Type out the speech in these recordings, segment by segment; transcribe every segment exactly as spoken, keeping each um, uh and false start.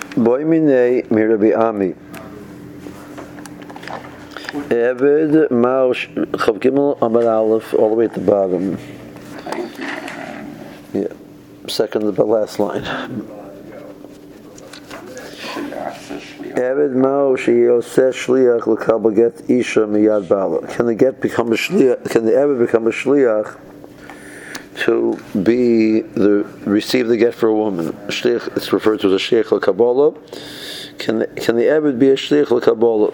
Boy minei mirabi ami. Eved Maush Chav Gimel Amar Aleph all the way at the bottom. Yeah, second to the last line. Eved Maush Yoseh Shliach L'Kabel Get Isha Miyad Bala. Can the get become a shliach? Can the Eved become a shliach to be the receive the get for a woman? Shliach, it's referred to as a shliach l'Kabbalah. Can the, can the Eved be a shliach l'Kabbalah?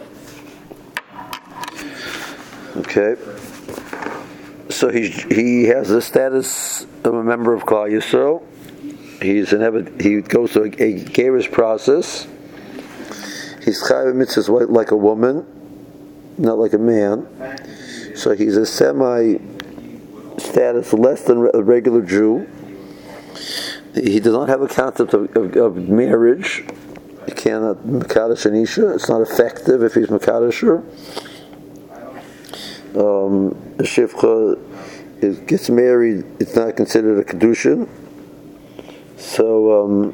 Okay, so he he has the status of a member of Klal Yisrael. He's an Eved. He goes through a, a Gerish process. He's chayav mitzvahs like a woman, not like a man. So he's a semi status less than a regular Jew. He does not have a concept of, of, of marriage. He cannot mekadosh an isha. It's not effective if he's mekadosh her. Um, a shivcha is, gets married, it's not considered a kedushin. So um,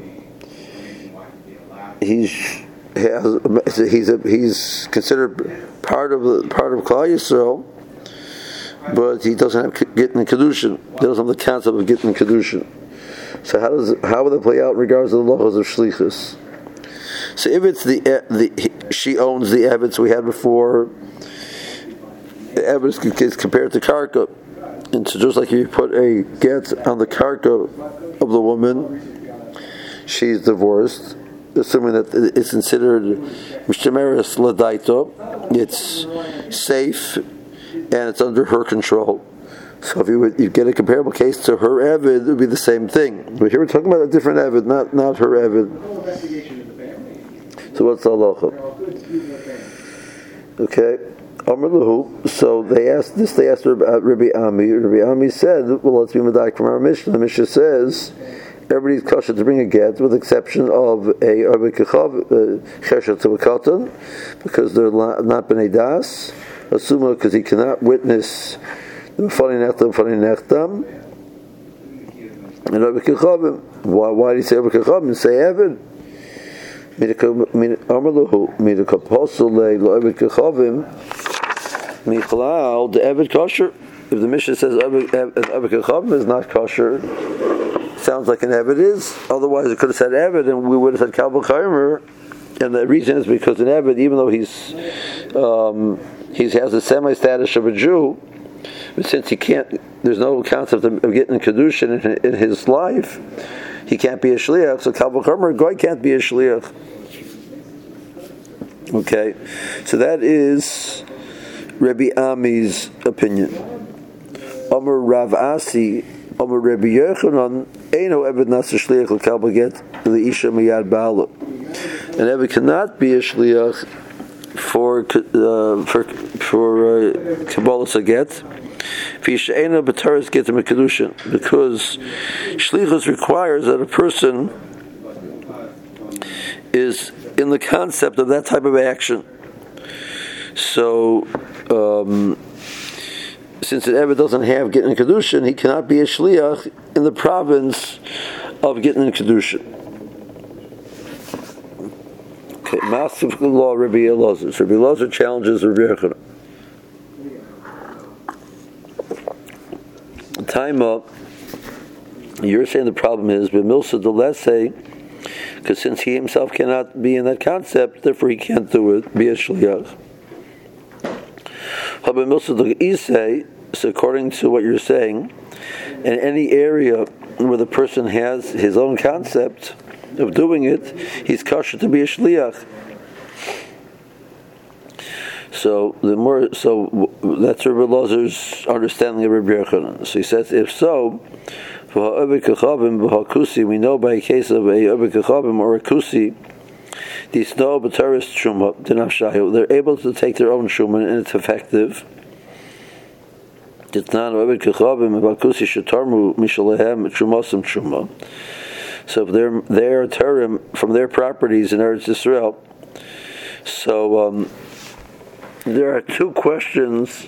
he's has he's a, he's considered part of the part of Klal Yisrael, but he doesn't have getting kedushin. He doesn't have the concept of getting kedushin. So how does how will it play out in regards to the laws of shlichus? So if it's the the she owns the eveds we had before. The evidence is compared to karka, and so just like if you put a get on the karka of the woman, she's divorced, assuming that it's considered mishtameres ladaito, it's safe and it's under her control. So if you would you get a comparable case to her evid, it would be the same thing. But here we're talking about a different evid, not not her evid. So what's the halacha? Okay. So they asked this. They asked Rabbi Ami. Rabbi Ami said, "Well, let's be medak from our Mishnah." The Mishnah says everybody's kosher to bring a get, with the exception of a arbikachav chesed to a katan, because they're not b'nei das. Asuma, because he cannot witness the funny nechtam, funny nechtam, and arbikachavim. Why? Why did he say arbikachavim and say eved? Amarlahu midakaposel lo arbikachavim. Michlal, the Eved kosher. If the Mishnah says Eved Kachavim is not kosher, sounds like an Eved is. Otherwise, it could have said Eved, and we would have said Kalbal Chaimer. And the reason is because an Eved, even though he's um, he has the semi status of a Jew, but since he can't, there's no concept of, of getting kedushin in, in his life, he can't be a shliach. So Kalbal Chaimer, Goy can't be a shliach. Okay, so that is Rabbi Ami's opinion. Amar Rav Asi, Amar Rabbi Yochanan, Eino Eved Nasa Shliach L'Kabel Get L'Isha Miyad Ba'ala. An Eved cannot be a shliach for uh, for for uh, Kabbalas Get. Fisha Eino B'Taras Get to Mekadushin, because shlichus requires that a person is in the concept of that type of action. So, um, since an Eved doesn't have getting kedushin, he cannot be a shliach in the province of getting kedushin. Okay, massive law, Rabbi Elazar. So Rabbi Elazar challenges Rabbi Yochanan. Time up. You're saying the problem is b'milsa delese, because since he himself cannot be in that concept, therefore he can't do it. Be a shliach. So according to what you're saying, in any area where the person has his own concept of doing it, he's kosher to be a shliach. So the more, so that's Rabbi Elazar's understanding of Rabbi Yochanan. So he says, if so, we know by a case of a Kachavim or a Kusi, they're able to take their own shuman and it's effective. So if they're their terim from their properties in Eretz Yisrael, so um, there are two questions.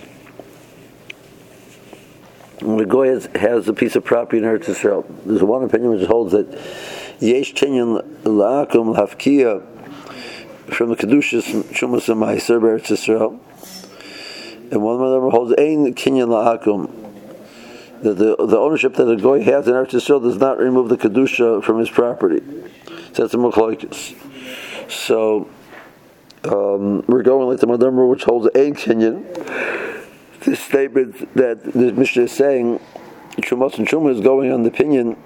The Goy has, has a piece of property in Eretz Yisrael. There's one opinion which holds that Yesh Kenyan La'akum L'Hafkiya from the Kedushas Shumas and Ma'aser B'Eretz Yisrael. And one of them holds Ein Kenyan La'akum, that the, the ownership that a goy has in Eretz Yisrael does not remove the Kedusha from his property. So that's a Machloikis. So um, we're going like the Madamra, which holds Ein Kenyan. This statement that the Mishnah is saying, Shumas and Shumah, is going on the opinion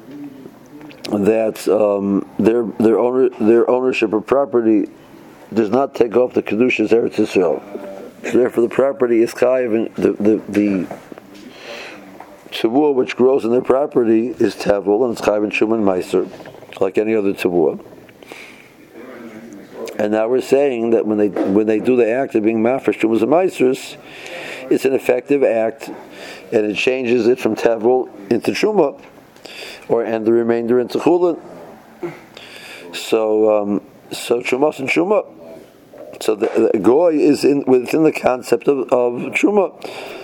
that um, their their owner their ownership of property does not take off the Kedusha's Eretz Yisrael. So therefore, the property is chayiv, and the the, the tavua which grows in their property is tavul, and it's chayiv and shuman meiser, like any other tavua. And now we're saying that when they when they do the act of being mafresh shumas and meisers, it's an effective act, and it changes it from tavul into shumah, or and the remainder into chulin. So, um, so shumas and shumah. So the, the goy is in within the concept of, of shumah.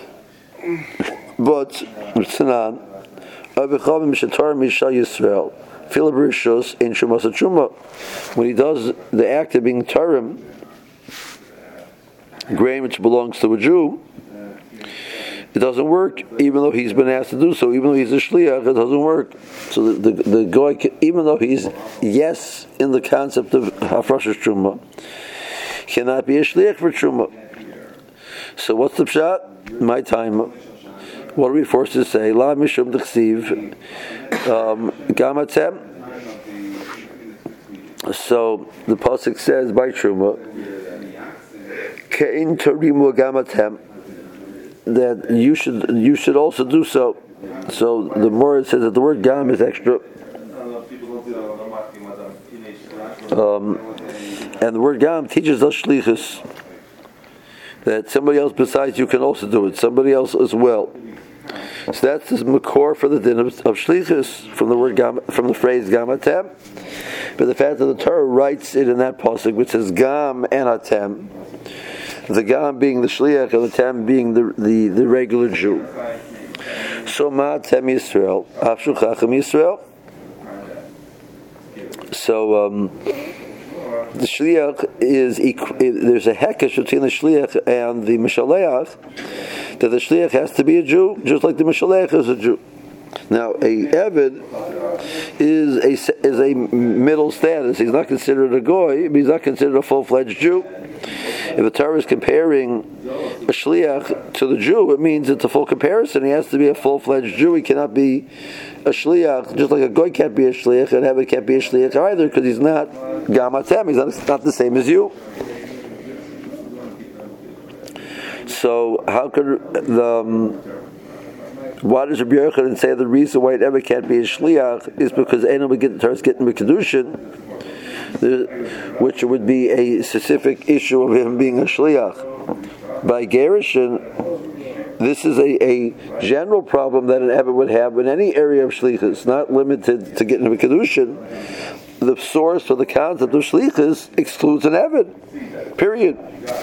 But Ritzanan, Avichavim Shatar Mishal Yisrael, Philabrishos in shumas and shumah. When he does the act of being tarim, grain which belongs to a Jew, it doesn't work, even though he's been asked to do so. Even though he's a shliach, it doesn't work. So the the, the goy, even though he's yes in the concept of hafrashas truma, cannot be a shliach for truma. So what's the pshat? My time. What are we forced to say? La mishum d'chsiv gamatem. So the pasuk says by truma, kein torimu gamatem, that you should you should also do so. So the more it says that the word gam is extra, um, and the word gam teaches us shlichus, that somebody else besides you can also do it, somebody else as well. So that's the makor for the din of, of shlichus from the word gam, from the phrase gam atem. But the fact that the Torah writes it in that pasuk which says gam and atem, the gam being the shliach and the tem being the the, the regular Jew. So ma tem Yisrael, afshu chacham Yisrael. So um, the shliach is there's a hekesh between the shliach and the mishaleach, that the shliach has to be a Jew, just like the mishaleach is a Jew. Now, a eved is a is a middle status. He's not considered a goy, but he's not considered a full-fledged Jew. If the Torah is comparing a shliach to the Jew, it means it's a full comparison. He has to be a full-fledged Jew. He cannot be a shliach, just like a goy can't be a shliach, and eved can't be a shliach either, because he's not gamatem. He's not, not the same as you. So, how could the um, why does Rabbi Yochanan say the reason why it ever can't be a shliach is because Einam would get the Torah's getting the kedushin, which would be a specific issue of him being a shliach. By gerushin, this is a, a general problem that an Eved would have in any area of shlichus, not limited to getting the kedushin. The source for the concept of shlichus excludes an Eved. Period.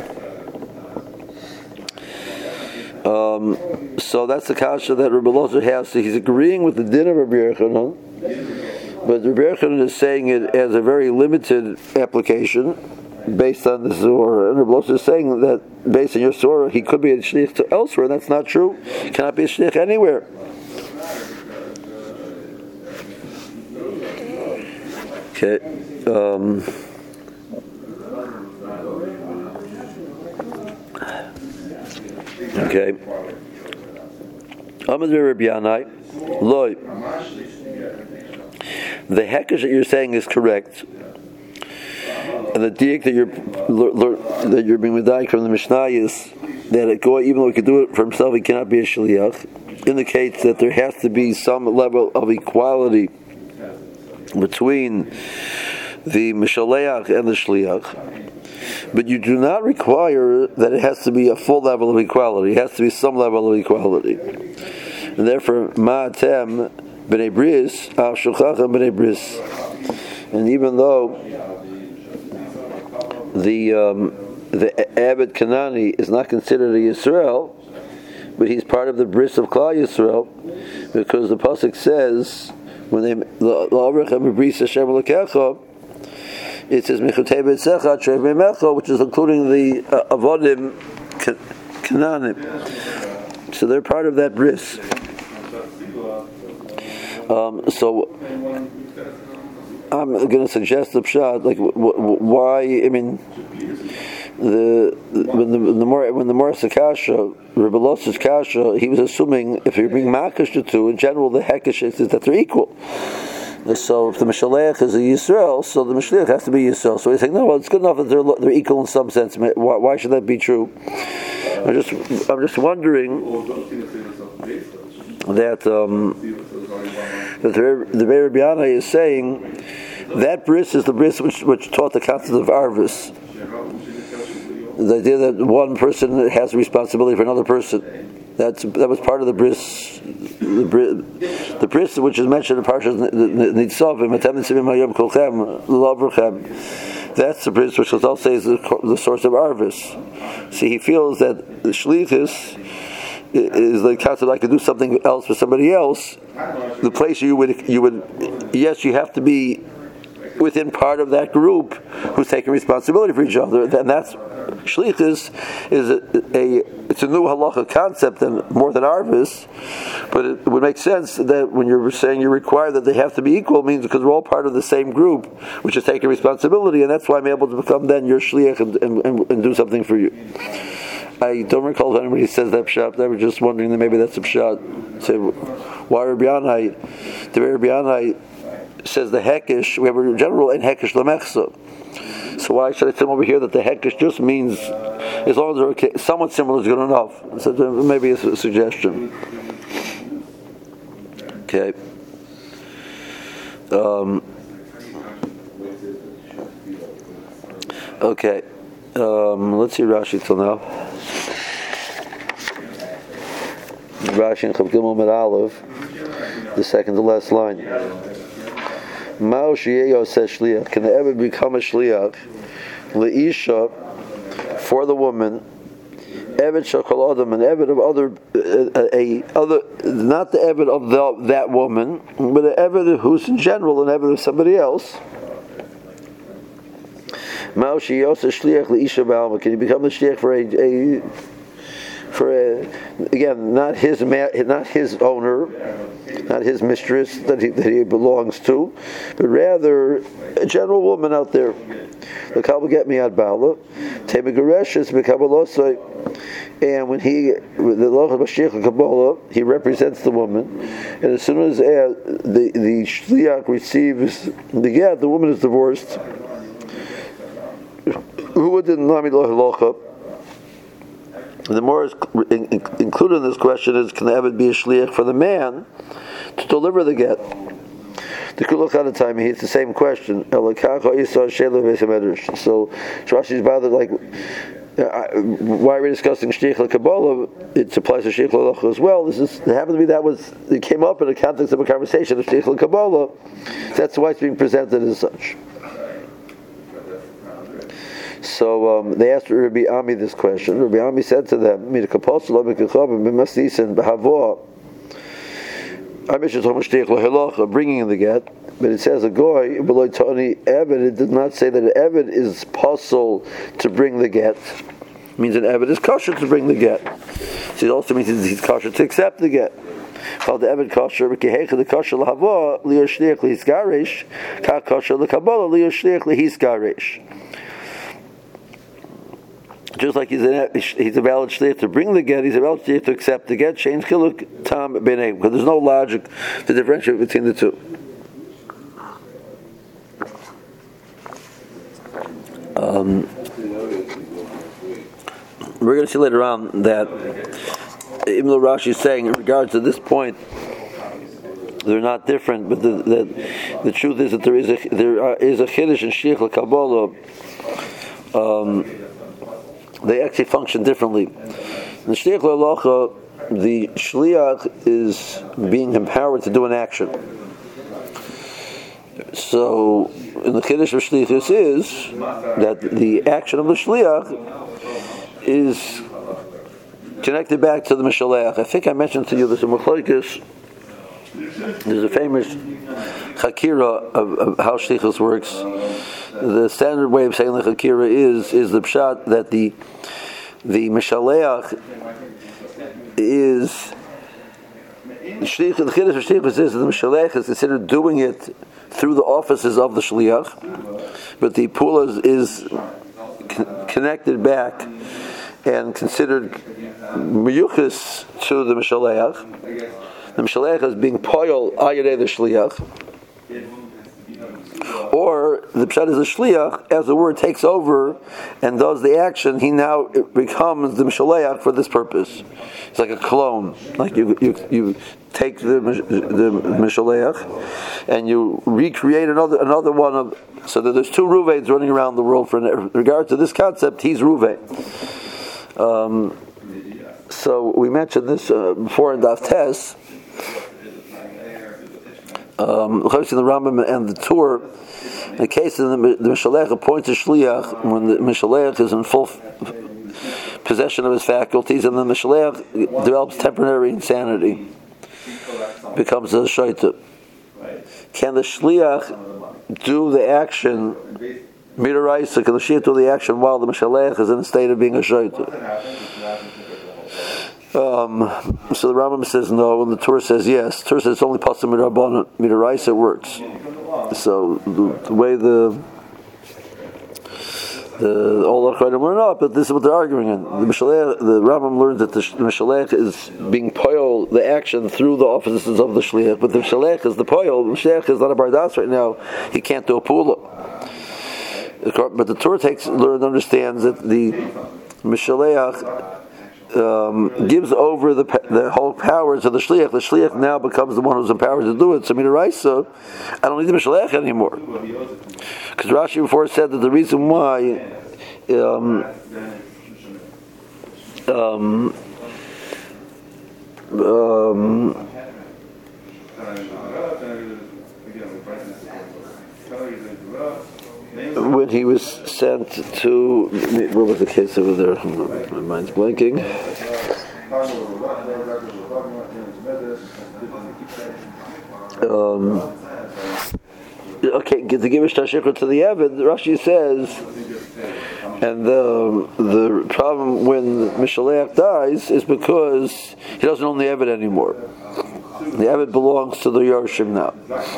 Um, so that's the kasha that Rabbi Elazar has. So he's agreeing with the din of Rabbi Yochanan, but Rabbi Yochanan is saying it as a very limited application based on the Zohar. And Rabbi Elazar is saying that based on your Zohar, he could be a shliach to elsewhere. That's not true. He cannot be a shliach anywhere. Okay. Um, Okay. Amad Rabbi Yanai, Loi. The hekesh that you're saying is correct, and the diak that you're that you're being medayik from the Mishnah is that a goy, even though he could do it for himself, he cannot be a shliach, indicates that there has to be some level of equality between the mishaleach and the shliach. But you do not require that it has to be a full level of equality. It has to be some level of equality. And therefore, ma'atem b'nei bris, al shulchachem b'nei bris. And even though the um, the Eved Kanani is not considered a Yisrael, but he's part of the bris of Klal Yisrael, because the pasuk says, when they it says which is including the uh, avodim kananim, so they're part of that bris. Um, so I'm going to suggest the pshat, like w- w- why. I mean, the when the when the more when the Morris Kasha, Rebbe Los's Kasha, he was assuming if you bring Makash to two, in general the Hekesh is that they're equal. So if the Mishaleach is a Yisrael, so the Mishaleach has to be Yisrael. So he's saying, no, well, it's good enough that they're they're equal in some sense. Why, why should that be true? I'm just I'm just wondering that um, that the the Rebbe Yana is saying that bris is the bris which which taught the concept of arvis. The idea that one person has responsibility for another person. That's that was part of the bris, the bris, the bris which is mentioned in Parshas Nitzavim. That's the bris which Chazal says is the, the source of arvis. See, he feels that the shlichus is the concept I could do something else for somebody else. The place you would you would yes, you have to be within part of that group who's taking responsibility for each other, and that's shlichus is a, a it's a new halacha concept and more than arvis, but it would make sense that when you're saying you require that they have to be equal means because we're all part of the same group which is taking responsibility, and that's why I'm able to become then your shliach and, and, and, and do something for you. I don't recall if anybody says that pshat. I was just wondering that maybe that's a pshat. Say why Rabbi Yanai, the Rabbi Yanai says the hekesh, we have a general in hekesh lemechsa. So why should I say over here that the hekesh just means as long as they're okay, somewhat similar is good enough? So maybe it's a suggestion. Okay. Um, okay. Um, let's see Rashi till now. Rashi and Chav Gimel Med Aleph, the second to last line. Mao Shieyo says shliach. Can ever become a shliach? Leisha for the woman. Eved shakol adam, an eved of other, a, a other, not the eved of the, that woman, but an eved who's in general an eved of somebody else. Mao Shieyo says shliach leisha ba'alma. Can you become a shliach for a, a for a, again, not his not his owner, not his mistress that he, that he belongs to, but rather a general woman out there. The Kabbalah get me at Bala, Temegareshes Mekabalosai, and when he the Lochad Mashiach Kabbalah, he represents the woman, and as soon as uh, the the shliach receives the get, the woman is divorced. Who would the Nami Lochad? The more is included in this question is, can the Eved be a shliach for the man to deliver the get? The Kulach at the time, it's the same question. So Rashi's bothered, like, why are we discussing Shliach LeKabbalah? It applies to Shliach LeLocha as well. This is, it happened to be that was, it came up in the context of a conversation of Shliach LeKabbalah. That's why it's being presented as such. So um, they asked Rabbi Ami this question. Rabbi Ami said to them, bringing in the get, but it says a goy below Tony Eved. It did not say that an Eved is possible to bring the get. It means an Eved is kosher to bring the get. So it also means he's kosher to accept the get. Called the Eved kosher, the kosher lahava lior shliach lehisgaresh, ka kosher lekabbalah lior shliach lehisgaresh. Just like he's a, he's a valid shliach to bring the get, he's a valid shliach to accept the get. Shein chiluk tam b'nei, because there's no logic to differentiate between the two. Um, we're going to see later on that even though Rashi is saying in regards to this point they're not different, but the the, the truth is that there is a there are, is a chiddush in shliach l'kabbalah. Um, They actually function differently. In the Shliach L'Halacha, the Shliach is being empowered to do an action. So, in the Kiddush of Shlichus is that the action of the Shliach is connected back to the Mishalech. I think I mentioned to you there's a Machlokes, there's a famous Chakira of, of how shlichus works. The standard way of saying the Chakira is is the pshat that the the Mishaleach is the Chiddush of shlichus is that the Mishaleach is considered doing it through the offices of the shliach, but the pula is, is con- connected back and considered miyuchas to the Mishaleach. The Mishaleach is being poyol ayadei the shliach. Or the pshat is the shliach, as the word takes over and does the action, he now becomes the mishaleach for this purpose. It's like a clone. Like you, you, you take the the mishaleach and you recreate another another one of. So that there's two Ruveids running around the world. For in regard to this concept, he's Ruveid. Um, so we mentioned this uh, before in Daf Tes. Um, the Rambam and the Tur, in the case of the, the Mishalech appoints a Shliach when the Mishalech is in full f- possession of his faculties, and the Mishalech develops temporary insanity, becomes a Shaita. Can the Shliach do the action, Midaraisa, can the Shliach do the action while the Mishalech is in a state of being a Shaita? Um, so the Rambam says no, and the Torah says yes. The Torah says it's only possible midrabanan, midaraisa it works. So the, the way the the all the Chayim learn up, but this is what they're arguing in. The Mishalech, the Rambam learns that the Mishalech is being poyol the action through the offices of the Shliach, but the Mishalech is the poyol. The Mishalech is not a bardas right now; he can't do a pula. But the Torah takes learns understands that the Mishalech Um, gives over the the whole power to the shliach. The shliach now becomes the one who's empowered to do it. So midaraisa, I don't need the mishalech anymore. Because Rashi before said that the reason why um, um, um, when he was sent to, what was the case over there? My mind's blanking. Um, okay, to give a shtashikra to the Eved, Rashi says, and the the problem when Mishalech dies is because he doesn't own the Eved anymore. The Eved belongs to the Yorshim now.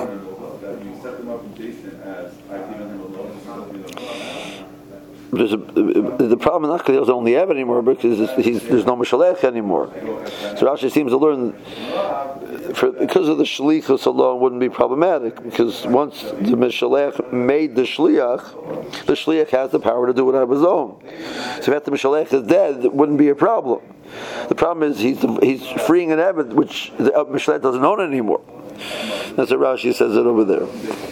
There's a, the problem is not because he doesn't own the Eved anymore, because he's, there's no Mishalech anymore. So Rashi seems to learn for, because of the Shlichus alone wouldn't be problematic, because once the Mishalech made the Shliach, the Shliach has the power to do it on his own. So if the Mishalech is dead, it wouldn't be a problem. The problem is he's he's freeing an Eved which the Mishalech doesn't own anymore. That's what Rashi says it over there.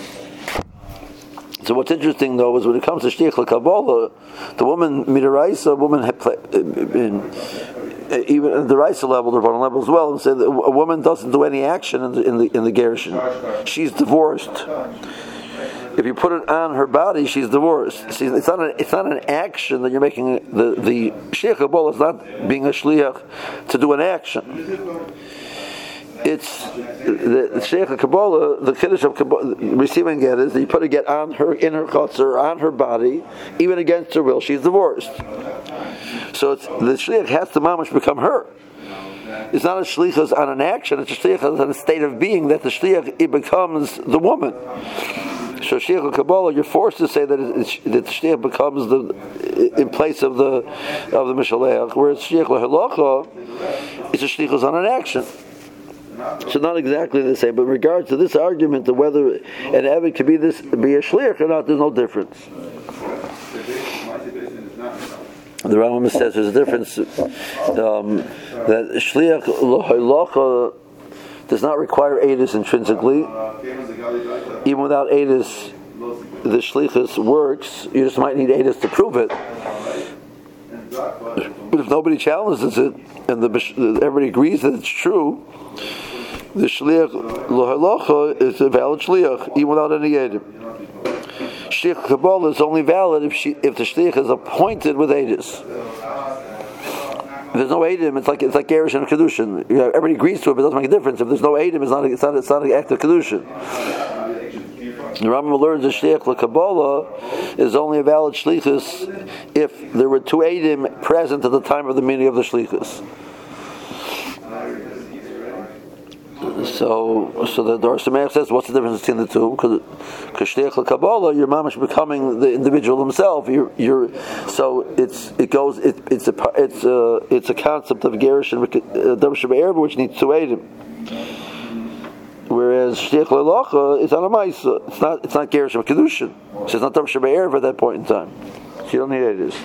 So what's interesting though is when it comes to Shtiach LaKabbalah, the woman midaraisa, woman had play, in, even at the Raisa level, the bottom level as well, and say that a woman doesn't do any action in the in the, in the Gershon. She's divorced. If you put it on her body, she's divorced. See, it's not an, it's not an action that you're making. The the Shtiach LaKabbalah is not being a shliach to do an action. It's the Sheikh of Kabbalah, the Kiddush of Kabbalah, receiving get is that you put a get on her, in her chutzner, on her body, even against her will. She's divorced. So it's, the Shliach has to mamash become her. It's not a Shlichus on an action, it's a Shlichus on a state of being that the Shliach, it becomes the woman. So Sheikh of Kabbalah, you're forced to say that it, that the Shliach becomes the in place of the of the Mishalech, whereas Sheikh Lahalacha, it's a Shlichus on an action. So not exactly the same, but in regards to this argument of whether an Eved could be this be a shliach or not, there's no difference. The Rambam says there's a difference um, that shliach l'halacha does not require edus intrinsically. Even without edus, the shlichus works. You just might need edus to prove it. But if nobody challenges it and the, everybody agrees that it's true, the shliach l'halacha is a valid shliach, even without any edim. Shliach Kabbalah is only valid if she, if the shliach is appointed with edus. there's no Eidim, it's like it's like Gerish and Kedushin. You know, everybody agrees to it, but it doesn't make a difference. If there's no Eidim, it's not a, it's not it's not an act of Kedushin. The Rambam learns that Shliach l'Kabbalah is only a valid shlichus if there were two Eidim present at the time of the meaning of the shlichus. So, so the Dor Sameach says, what's the difference between the two? Because Shliach l'Kabbalah, your mamash becoming the individual himself. You're, you're, so it's it goes it, it's a it's a it's a concept of Gerish and Davar Sheba'erba, which needs two Eidim. Whereas Shliach l'Halacha is on a Maisa. It's not it's not Gerish and Kedushin. So it's not Davar Sheba'erba at that point in time. So you don't need Eidim.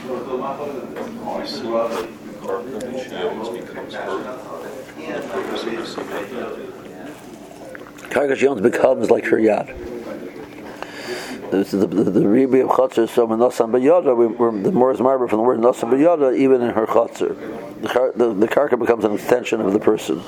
Karka she owns becomes like her yad. This is the the, the Ribi of Chatzar, so when Nasan B'Yada, we, we're the more is marber from the word Nasan B'Yada, even in her Chatzar. The, the, the Karka becomes an extension of the person.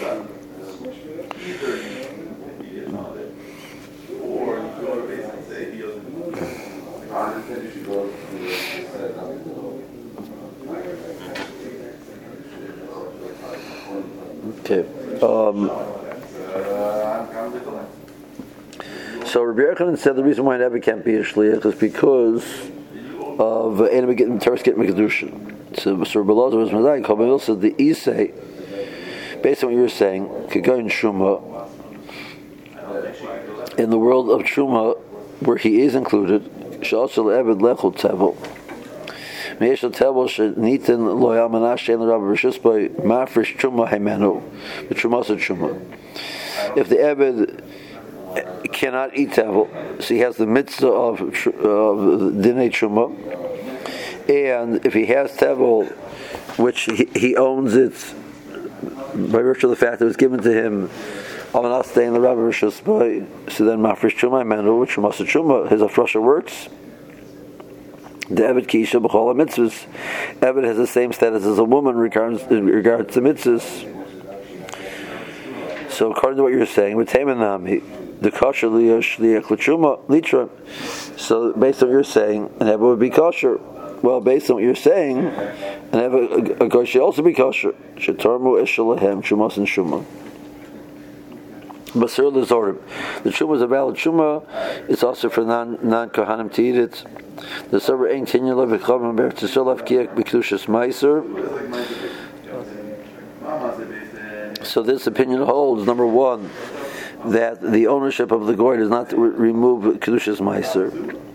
Okay. Um, so Rabbi Yochanan said the reason why an Eved can't be a shliach is because of enemy getting terrorists getting Kedushin. So, so Rabbi Elazar was Mazai. Rabbi said the Isay, based on what you were saying, could go in Truma. In the world of Truma, where he is included, Sha'asel Eved Lechol Tevel. If the Eved cannot eat tevel, so he has the mitzvah of, of dinei truma, and if he has tevel, which he, he owns it by virtue of the fact that it was given to him, so then mafresh truma menu, which truma truma, his afrasha works. The Eved Kisha b'chol mitzvahs. Eved has the same status as a woman in regards, in regards to mitzvahs. So according to what you're saying, with Temenami, the kosher shliach l'truma litra. So based on what you're saying, an Eved would be kosher. Well, based on what you're saying, an Eved a goy should also be kosher. Shetarmu eshalahem trumas and shuma. Basir l'zorim. The truma is a valid truma. It's also for non non kohanim to eat it. The server ain't ten year of Chavim Ber Tzolaf Kiek B'Kedushas Meiser. So this opinion holds, number one, that the ownership of the goy does not re- remove Kedushas Meiser.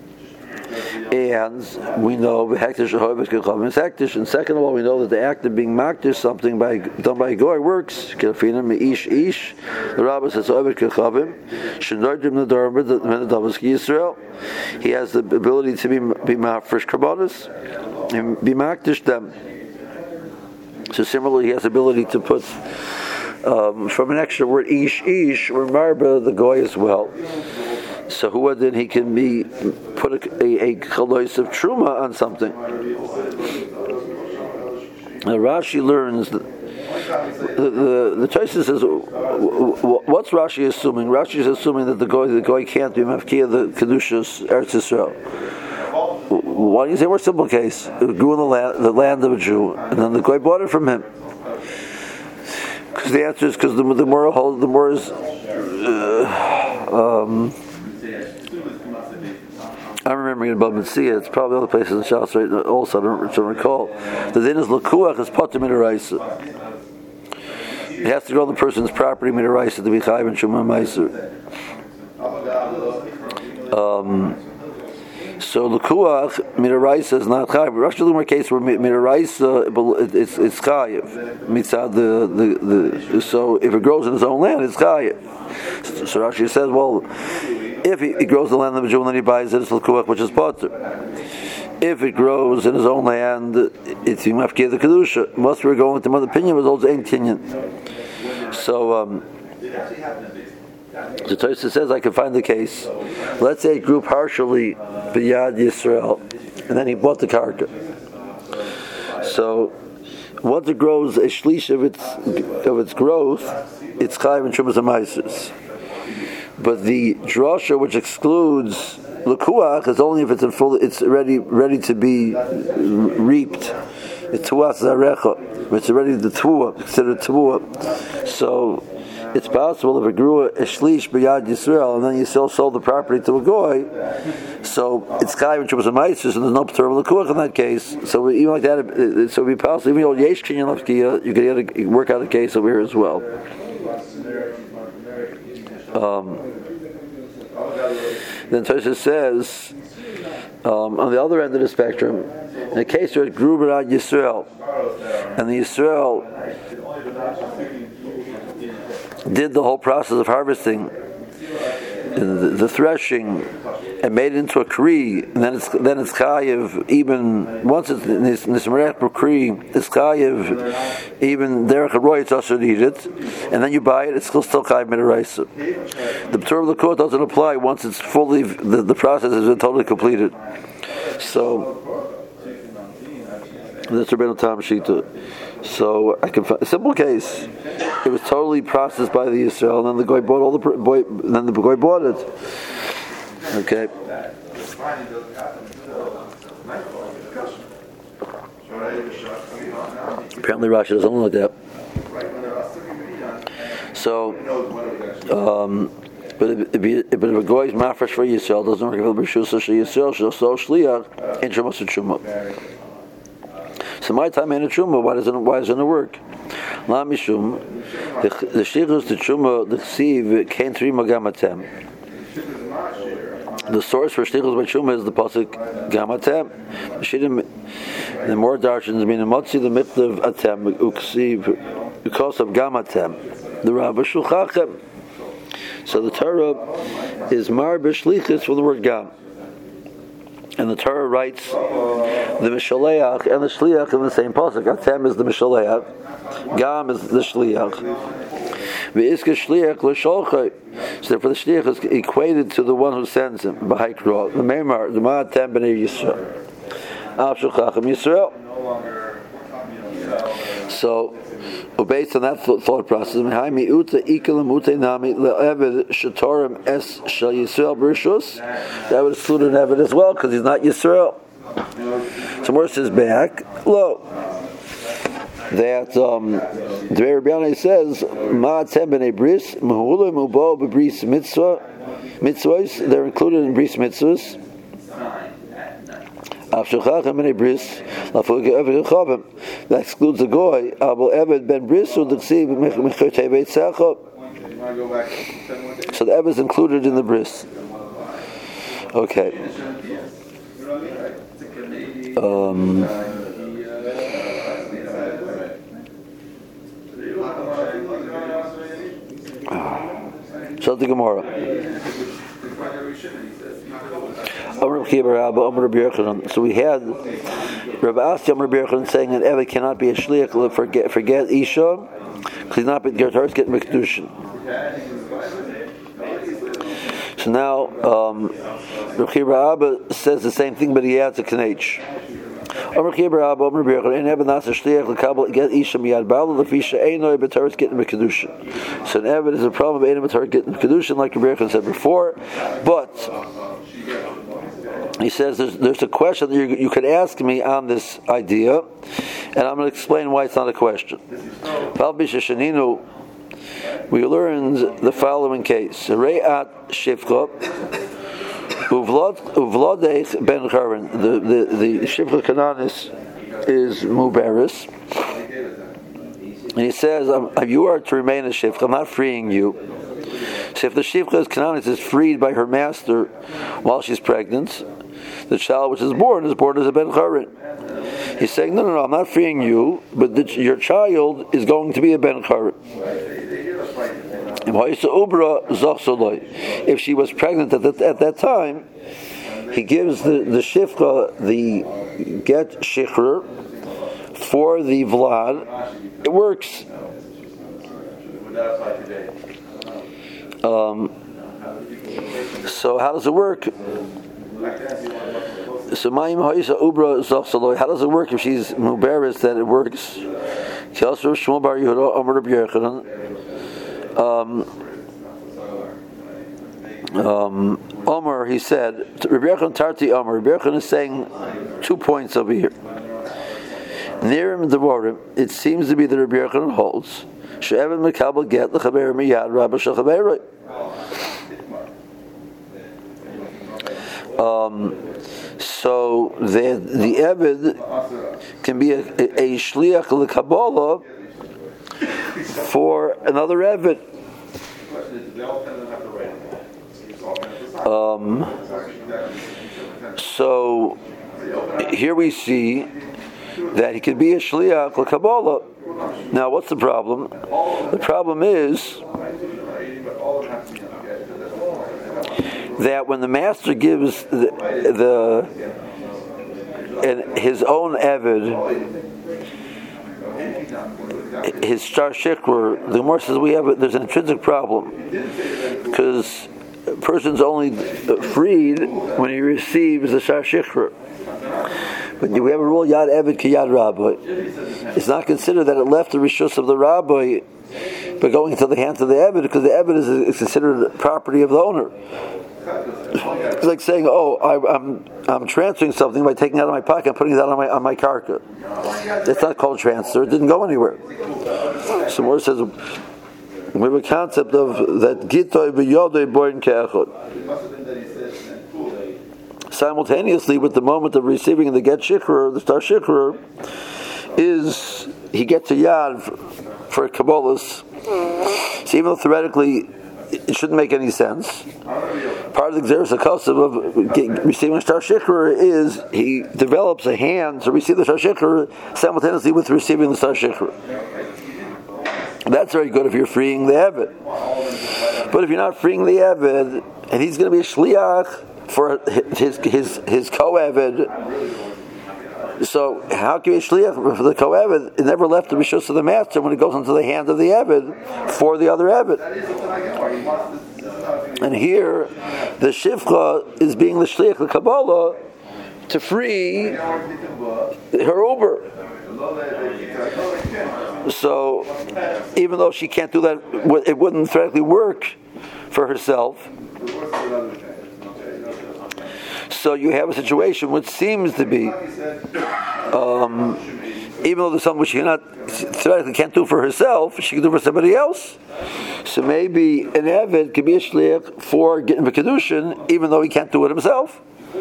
And we know Hektish Yehovah Kechavim is Hektish. And second of all, we know that the act of being makdish something by done by a goy works. Kelfina Meish Ish. The Rabbah says Yehovah Kechavim. Shenardim Nadarba the Menadavaski Yisrael. He has the ability to be be mafresh karbanos and be makdish them. So similarly, he has the ability to put um, from an extra word Ish Ish or Marba the goy as well. So who then he can be put a, a, a chalois of truma on something. Now Rashi learns that the the, the Tosfos says, what's Rashi assuming? Rashi is assuming that the goy the goy can't be mafkiya the kedushas Eretz Yisrael. Why do you say more simple case? It grew in the land, the land of a Jew, and then the goy bought it from him. Because the answer is because the the more hold the more is. Uh, um, I'm remembering in Bab Metzia, it's probably other places in Shas right also, I don't, I don't recall. The din is L'kuach is Potter Midaraisa. It has to go on the person's property Midaraisa to be Chayiv and Shumah Meiser. Um, so L'kuach, Midaraisa is not Chayiv. We're actually in a case where Midaraisa, it's, it's Chayiv. Mitzad the, the, the, so if it grows in his own land, it's Chayiv. So, so Rashi says, well, if he, he grows the land of a Jew and then he buys it, it's l'kuach, which is potter. If it grows in his own land, it's mafkir the kedusha. Most we're going with the other opinion was also ain't tinyan. So, um, the Tosfos says I can find the case. Let's say it grew partially b'yad Yisrael, and then he bought the karka. So, once it grows a shlish of its of its growth, it's chayiv and trumas and meises. But the drasha which excludes l'kuach is only if it's in full, it's ready ready to be reaped It's tuas zarecha. It's already the tuah, considered tuah. So it's possible if it grew a shlish b'yad Yisrael and then you still sold the property to a goy, so it's kai which was a meisus and there's no p'tur l'kuach in that case. So even like that, it, so it'd be possible even though yesh kinyan lafkiya, you could get a, work out a case over here as well. Um, then Tosha says um, on the other end of the spectrum, in the case where it grew b'yad Yisrael and the Yisrael did the whole process of harvesting, the, the threshing, and made it into a kri, and then it's then it's chayiv even once it's in this nismerech kri, it's chayiv even derech haroy it's also to eat it, and then you buy it, it's still still chayiv midaraisa. The p'tur of the court doesn't apply once it's fully the, the process has been totally completed. So that's Rabbeinu Tam Shita. So I can find a simple case. It was totally processed by the Yisrael, and then the guy bought all the boy. Then the guy bought it. Okay. Apparently, Rashi doesn't like that. So, um, but if, if, if a guy is mafresh for Yisrael, doesn't work with b'shus Yisrael, so shliach in shemas truma. So my time ain't a truma. Why doesn't why doesn't it work? La mishum the the shlichus the truma the chsiv can't three magamatem. The source for shlichus by truma is the pasuk gamatem. Shidim the more darshans mean motzi the mitzav atem uksiv because of gamatem the rabba shulchachem. So the Torah is mar b'shlichus for the word gam. And the Torah writes the Mishaleach and the Shliach in the same pasuk. Atem is the Mishaleach, Gam is the Shliach. V'izka Shliach l'sholchay. So therefore the Shliach is equated to the one who sends him. B'haikro, the Meimar, the Ma'atem b'nei Yisrael. Av shulchachem Yisrael. So, based on that thought process, that would exclude an Eved as well, because he's not Yisrael. So more says back, low. That um, the Rebbe Yanai says, Ma'atem b'nei bris, Mehula mubo b'bris mitzvah, mitzvahs, they're included in bris mitzvahs. That excludes the goy. So the Eved is included in the bris. Okay. Um, so the Gemara. So we had Rabbi Asya Rabbi Yochanan saying that Eved cannot be a shliach forget forget Isha because he's not Gertar's getting Mekdushin. So now um, Rabbi Abba says the same thing, but he adds a knech. Amr Kibar Abba Amr Rabbi Yochanan Eved Nas shliach lekabel get Isha miyad ba'al lefisha einoi b'Torah's getting Mekdushin. So an Eved is a problem of einoi b'Torah getting Mekdushin, like Rabbi Yochanan said before, but he says there's, there's a question that you, you could ask me on this idea, and I'm going to explain why it's not a question. We learned the following case. Re'at Shifcha Uvlodech ben Charan. The the the Shifcha Kananis is Muberis, and he says, "You are to remain a Shifcha. I'm not freeing you." So if the Shifcha Kananis is freed by her master while she's pregnant, the child which is born is born as a ben charin. He's saying, no, no, no, I'm not freeing you, but the, your child is going to be a ben charin. If she was pregnant at that, at that time, he gives the, the shifcha the get shikhr for the vlad. It works. Um, so how does it work? So how does it work if she's muberis? Then it works. Um, um, Omer, he said, Rabbi Yochanan Tarti Omer. Rabbi Yochanan is saying two points over here. Nearim Devorim, it seems to be that Rabbi Yochanan holds she'evan mekabel get lechaber miyad rabba shechaberoi. Um, so the the Eved can be a, a, a shliach lekabbalah for another Eved. Um, so here we see that he could be a shliach lekabbalah. Now, what's the problem? The problem is that when the master gives the, the and his own Eved, his star shikra, the Gemara says we have a, there's an intrinsic problem because a person's only freed when he receives the star shikra. But we have a rule yad Eved ki yad rabbi. It's not considered that it left the rishus of the rabbi by going into the hands of the Eved because the Eved is, is considered property of the owner. It's like saying, "Oh, I, I'm I'm transferring something by taking it out of my pocket and putting it out on my on my karka." That's not called transfer. It didn't go anywhere. So more says we have a concept of that gitoy v'yodei boin ke'echad. Simultaneously, with the moment of receiving the get shikra, the star shikra, is he gets a yad for kabbalas. So even though theoretically it shouldn't make any sense, part of the Xeris HaKosav of receiving a star shikra is he develops a hand to receive the star shikra simultaneously with receiving the star shikra. That's very good if you're freeing the Eved. But if you're not freeing the Eved, and he's going to be a shliach for his his his co-Eved, so how can you be a shliach for the co-Eved? It never left the rishus of the master when it goes into the hand of the Eved for the other Eved. And here, the shivcha is being the shliach, the Kabbalah, to free her uber. So, even though she can't do that, it wouldn't theoretically work for herself. So you have a situation which seems to be, um, even though there's something which she cannot, theoretically can't do for herself, she can do for somebody else. So maybe an Eved can be a shliach for getting the kedushin, even though he can't do it himself.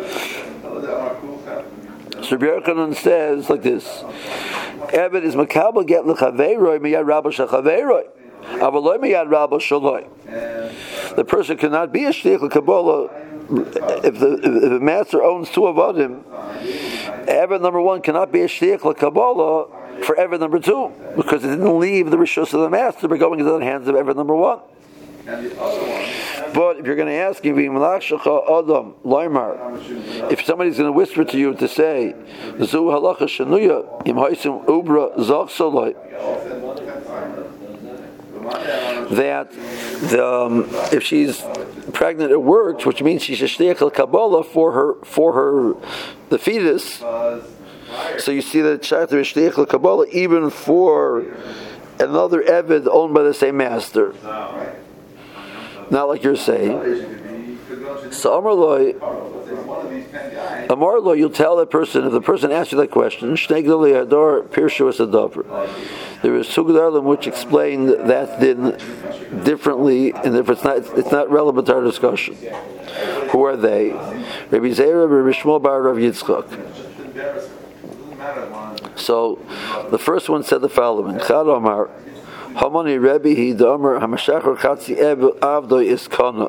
So Rabbi Yochanan says like this: Eved is makabel get lechaveiroi miyad rabba shechaveiroi, avaloi miyad rabba shaloi. The person cannot be a shliach lekabbalah if the, if the master owns two avadim. Eved number one cannot be a shliach lekabbalah for Eved number two because it didn't leave the rishus of the master by going into the hands of Eved number one. But if you're going to ask him, if somebody's going to whisper to you to say, that the, um, if she's pregnant it works, which means she's a shliach l'kabbalah for her for her the fetus. So you see that shayach is shliach l'kabbalah even for another Eved owned by the same master. Not like you're saying. So Amar Loi, Amar Loi, you'll tell that person, if the person asks you that question, Shnei Gdolei Hador Pirshu Es Adavar. There is two Gedalim which explained that din differently, and if it's not, it's not relevant to our discussion. Who are they? Rabbi Zera, Rabbi Shmuel Bar Rav Yitzchak. So the first one said the following: Chad Omar. Hamani Rebbe he Domer Hamashachar Chatzi Avdo is Kana.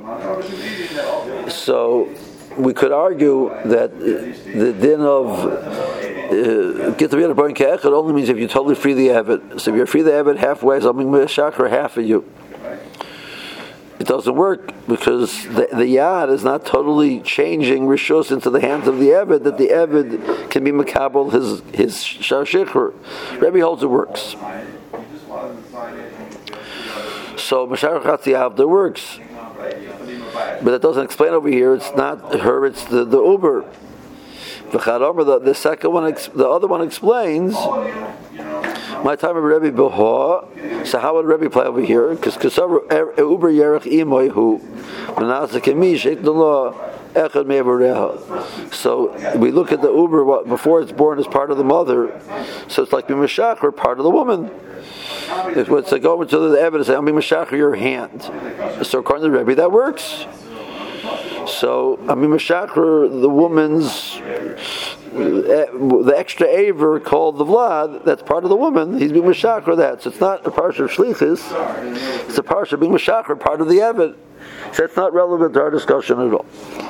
So we could argue that the din of get the other point it only means if you totally free the Eved. So if you free the Eved halfway, something Mashachar half of you. It doesn't work because the, the Yad is not totally changing Rishos into the hands of the Eved, that the Eved can be Makabel his his Shar Shikhr. Rebbe holds it works. So Mashar Chatzi Avda works, but that doesn't explain over here. It's not her; it's the the Uber. The, the second one, the other one explains. My time of Rebbe Beha. So how would Rebbe play over here? Because Uber Yerech Imoy who Menasek Emish Eit the law echad me'evareha. So we look at the uber before it's born as part of the mother. So it's like b'meshachar, part of the woman. If it's to go into the evidence, I'm b'meshachar your hand. So according to the Rebbe, that works. So I mean, meshachar, the woman's the extra aver called the vlad, that's part of the woman. He's being meshachar that. So it's not a parsha of shlichus. It's a parsha being meshachar, part of the avid. So it's not relevant to our discussion at all.